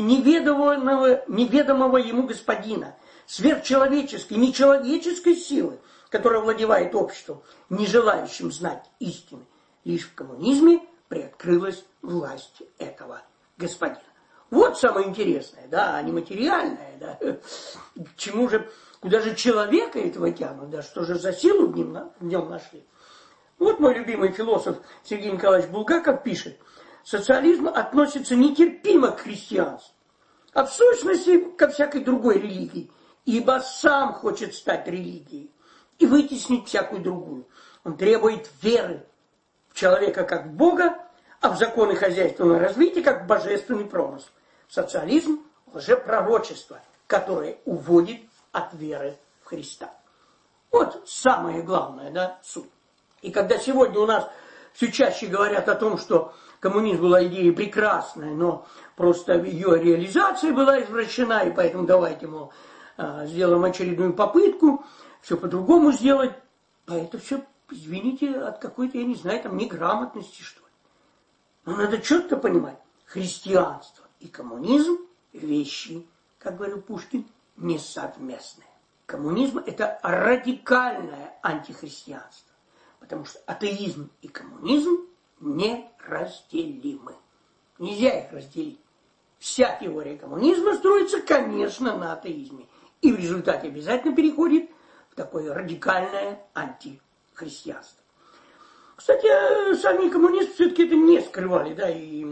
неведомого ему господина, сверхчеловеческой, нечеловеческой силы, которая владевает обществом, не желающим знать истины. Лишь в коммунизме приоткрылась власть этого господина. Вот самое интересное, да, а не материальное, да. Чему же, куда же человека этого тянут, да, что же за силу в нем нашли. Вот мой любимый философ Сергей Николаевич Булгаков пишет: социализм относится нетерпимо к христианству, а в сущности ко всякой другой религии, ибо сам хочет стать религией и вытеснить всякую другую. Он требует веры в человека как в Бога, а в законы хозяйственного развития как в божественный промысл. Социализм – лжепророчество, которое уводит от веры в Христа. Вот самое главное, да, суть. И когда сегодня у нас все чаще говорят о том, что коммунизм была идея прекрасная, но просто ее реализация была извращена, и поэтому давайте, мол, сделаем очередную попытку, все по-другому сделать, а это все, извините, от какой-то, я не знаю, там, неграмотности, что ли. Но надо четко понимать, христианство и коммунизм – вещи, как говорил Пушкин, несовместные. Коммунизм – это радикальное антихристианство, потому что атеизм и коммунизм неразделимы. Нельзя их разделить. Вся теория коммунизма строится, конечно, на атеизме, и в результате обязательно переходит в такое радикальное антихристианство. Кстати, сами коммунисты все-таки это не скрывали, да, и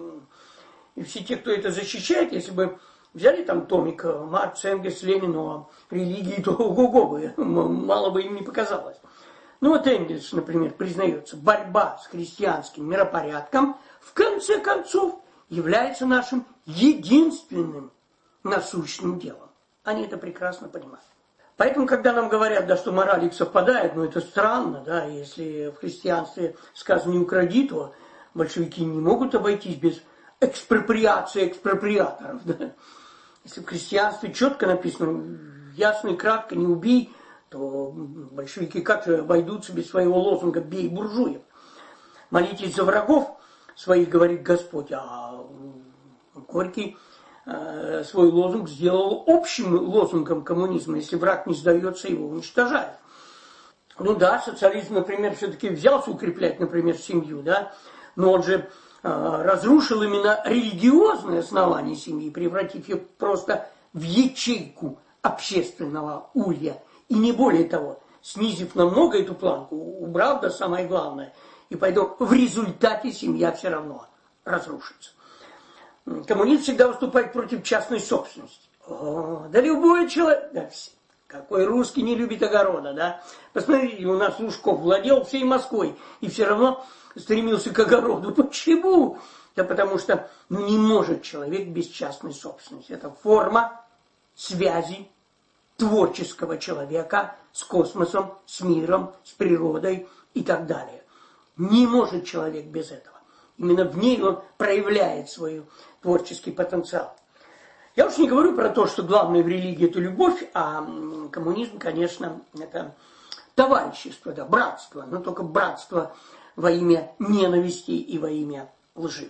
все те, кто это защищает, если бы взяли там томик Маркс, Энгельс, Ленин о религии, то ого-го бы, мало бы им не показалось. Ну вот Энгельс, например, признается, борьба с христианским миропорядком в конце концов является нашим единственным насущным делом. Они это прекрасно понимают. Поэтому, когда нам говорят, да, что мораль их совпадает, ну это странно, да, если в христианстве сказано «не укради», то большевики не могут обойтись без экспроприации экспроприаторов, да. Если в христианстве четко написано, ясно и кратко «не убей», то большевики как же обойдутся без своего лозунга «бей буржуев». Молитесь за врагов своих, говорит Господь, а Горький свой лозунг сделал общим лозунгом коммунизма. Если враг не сдается, его уничтожают. Ну да, социализм, например, все-таки взялся укреплять, например, семью, да, но он же разрушил именно религиозное основание семьи, превратив ее просто в ячейку общественного улья. И не более того, снизив намного эту планку, убрав, да, самое главное, и поэтому в результате семья все равно разрушится. Коммунизм всегда выступает против частной собственности. Да любой человек, да, какой русский не любит огорода, да? Посмотрите, у нас Лужков владел всей Москвой и все равно стремился к огороду. Почему? Да потому что не может человек без частной собственности. Это форма связи творческого человека с космосом, с миром, с природой и так далее. Не может человек без этого. Именно в ней он проявляет свой творческий потенциал. Я уж не говорю про то, что главное в религии – это любовь, а коммунизм, конечно, это товарищество, да, братство, но только братство во имя ненависти и во имя лжи.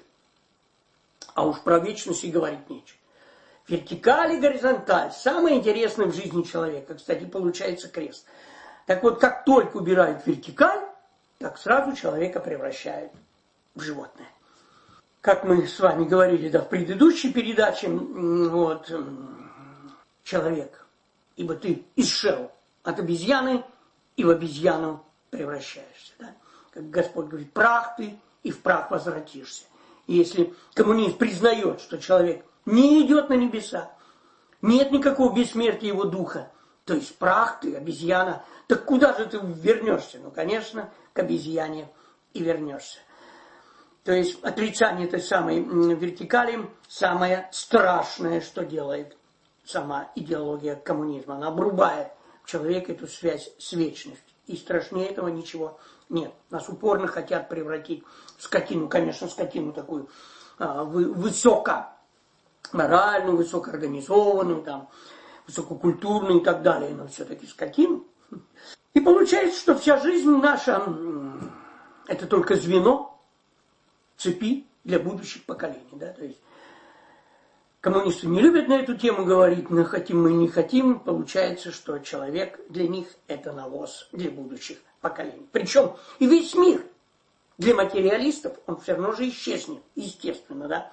А уж про вечность и говорить нечего. Вертикаль и горизонталь – самое интересное в жизни человека. Кстати, получается крест. Так вот, как только убирают вертикаль, так сразу человека превращают в животное. Как мы с вами говорили, да, в предыдущей передаче, вот, человек, ибо ты исшел от обезьяны и в обезьяну превращаешься. Да? Как Господь говорит, прах ты и в прах возвратишься. И если коммунист признает, что человек не идет на небеса, нет никакого бессмертия его духа, то есть прах ты, обезьяна, так куда же ты вернешься? Ну, конечно, к обезьяне и вернешься. То есть отрицание этой самой вертикали самое страшное, что делает сама идеология коммунизма. Она обрубает в человеке эту связь с вечностью. И страшнее этого ничего нет. Нас упорно хотят превратить в скотину, конечно, скотину такую высокоморальную, высокоорганизованную, там, высококультурную и так далее, но все-таки скотину. И получается, что вся жизнь наша – это только звено цепи для будущих поколений. Да? То есть коммунисты не любят на эту тему говорить, но хотим мы не хотим, получается, что человек для них это навоз для будущих поколений. Причем и весь мир для материалистов, он все равно же исчезнет, естественно. Да?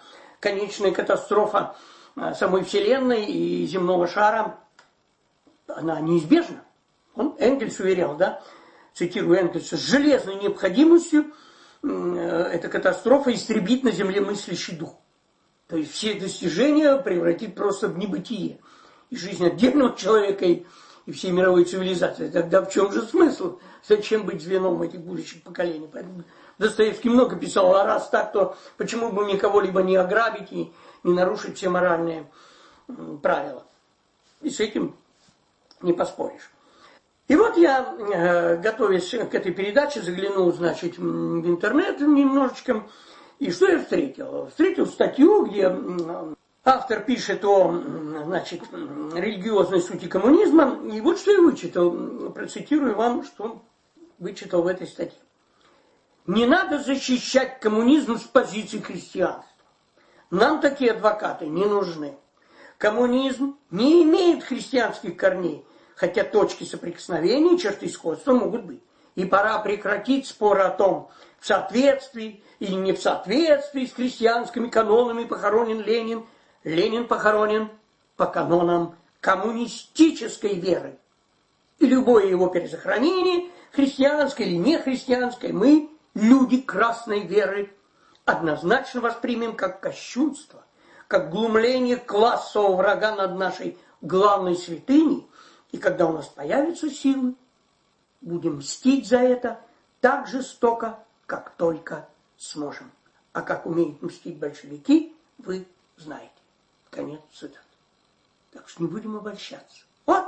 конечная катастрофа самой Вселенной и земного шара, она неизбежна. Энгельс уверял, да, цитирую Энгельса, с железной необходимостью эта катастрофа истребит на Земле мыслящий дух. То есть все достижения превратит просто в небытие. И жизнь отдельного человека, и всей мировой цивилизации. Тогда в чем же смысл? Зачем быть звеном этих будущих поколений? Поэтому Достоевский много писал, а раз так, то почему бы мне кого-либо не ограбить и не нарушить все моральные правила? И с этим не поспоришь. И вот я, готовясь к этой передаче, заглянул, значит, в интернет немножечко. И что я встретил? Встретил статью, где автор пишет о, значит, религиозной сути коммунизма. И вот что я вычитал. Процитирую вам, что он вычитал в этой статье. Не надо защищать коммунизм с позиции христианства. Нам такие адвокаты не нужны. Коммунизм не имеет христианских корней, хотя точки соприкосновения и черты сходства могут быть. И пора прекратить споры о том, в соответствии или не в соответствии с христианскими канонами похоронен Ленин. Ленин похоронен по канонам коммунистической веры. И любое его перезахоронение, христианское или нехристианское, мы, люди красной веры, однозначно воспримем как кощунство, как глумление классового врага над нашей главной святыней. И когда у нас появятся силы, будем мстить за это так жестоко, как только сможем. А как умеют мстить большевики, вы знаете. Конец цитаты. Так что не будем обольщаться. Вот.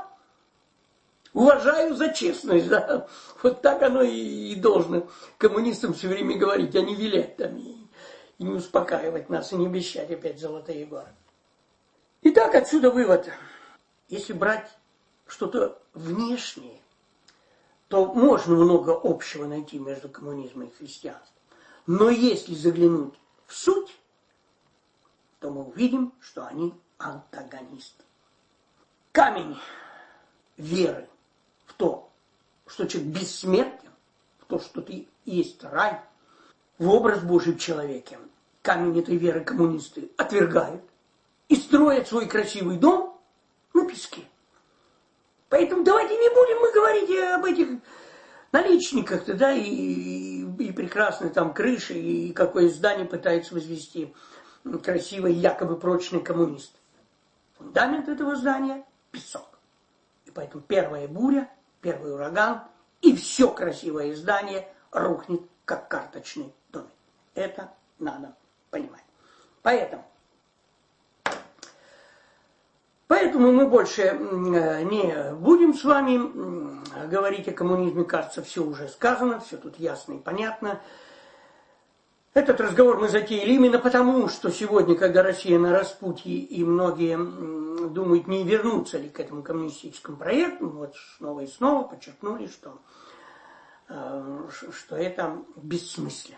Уважаю за честность. Да? Вот так оно и должно коммунистам все время говорить, а не вилять там и не успокаивать нас, и не обещать опять золотые горы. Итак, отсюда вывод. Если брать что-то внешнее, то можно много общего найти между коммунизмом и христианством. Но если заглянуть в суть, то мы увидим, что они антагонисты. Камень веры в то, что человек бессмертен, в то, что ты есть рай, в образ Божий в человеке. Камень этой веры коммунисты отвергают и строят свой красивый дом на песке. Поэтому давайте не будем мы говорить об этих наличниках-то, да, и прекрасной там крыши, и какое здание пытаются возвести красивый, якобы прочный коммунист. Фундамент этого здания – песок. И поэтому первая буря, первый ураган, и все красивое здание рухнет, как карточный домик. Это надо понимать. Поэтому мы больше не будем с вами говорить о коммунизме. Кажется, все уже сказано, все тут ясно и понятно. Этот разговор мы затеяли именно потому, что сегодня, когда Россия на распутье, и многие думают, не вернуться ли к этому коммунистическому проекту, вот снова и снова подчеркнули, что это бессмысленно.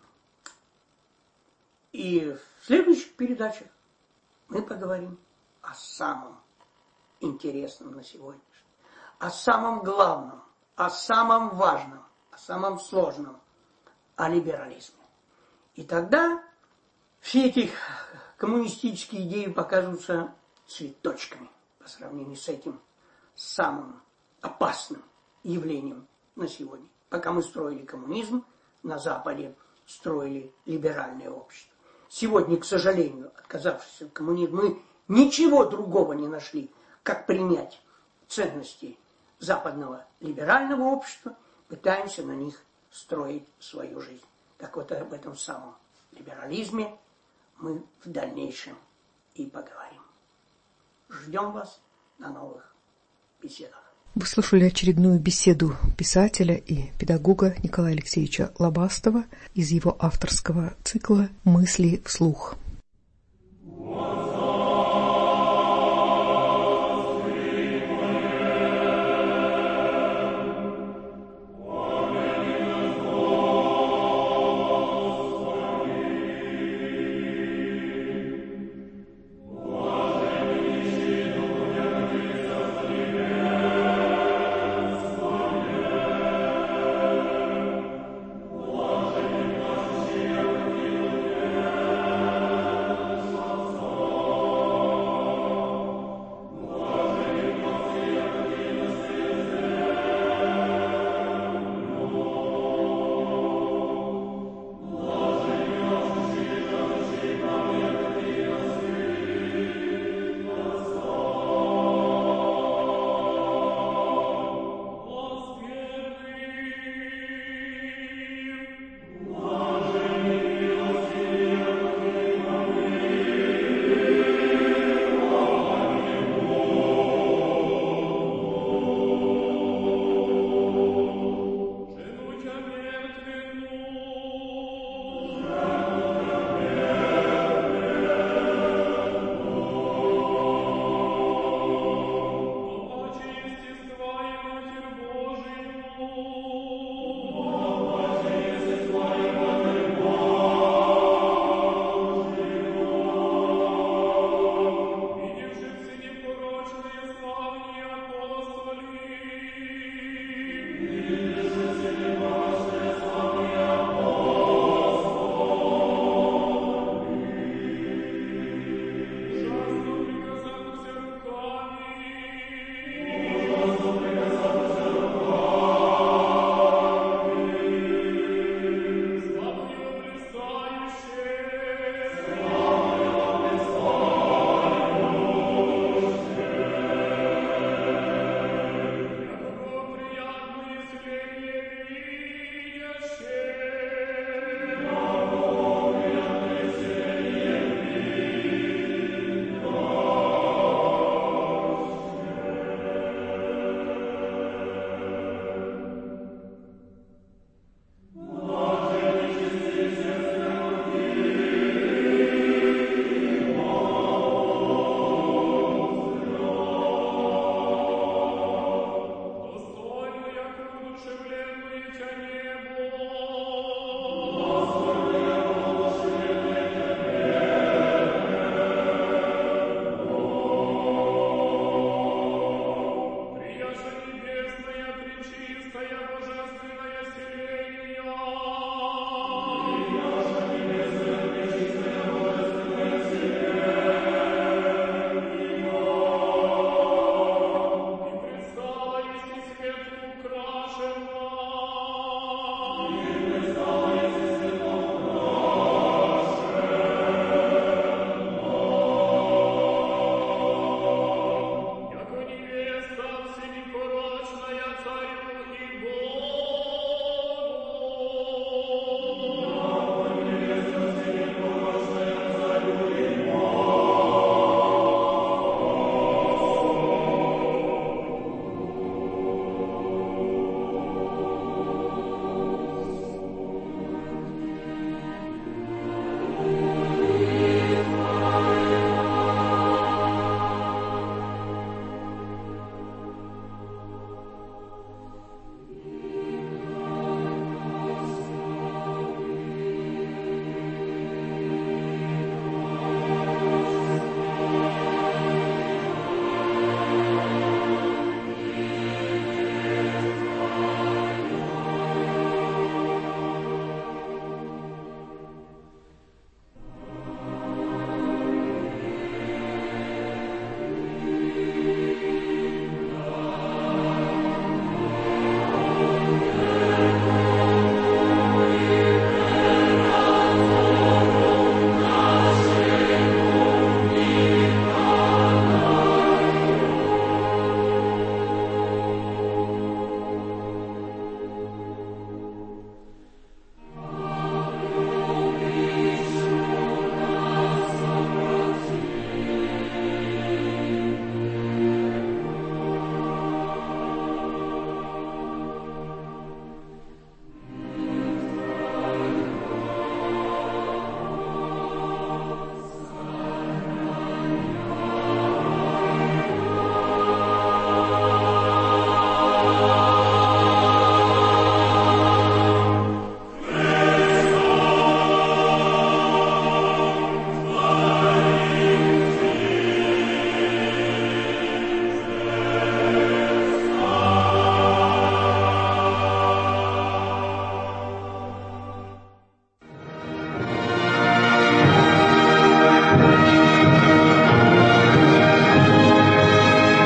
И в следующих передачах мы поговорим о самом интересном на сегодняшний, о самом главном, о самом важном, о самом сложном, о либерализме. И тогда все эти коммунистические идеи покажутся цветочками по сравнению с этим самым опасным явлением на сегодня. Пока мы строили коммунизм, на Западе строили либеральное общество. Сегодня, к сожалению, отказавшись от коммунизма, мы ничего другого не нашли, как принять ценности западного либерального общества, пытаемся на них строить свою жизнь. Так вот, об этом самом либерализме мы в дальнейшем и поговорим. Ждем вас на новых беседах. Вы слушали очередную беседу писателя и педагога Николая Алексеевича Лобастова из его авторского цикла «Мысли вслух».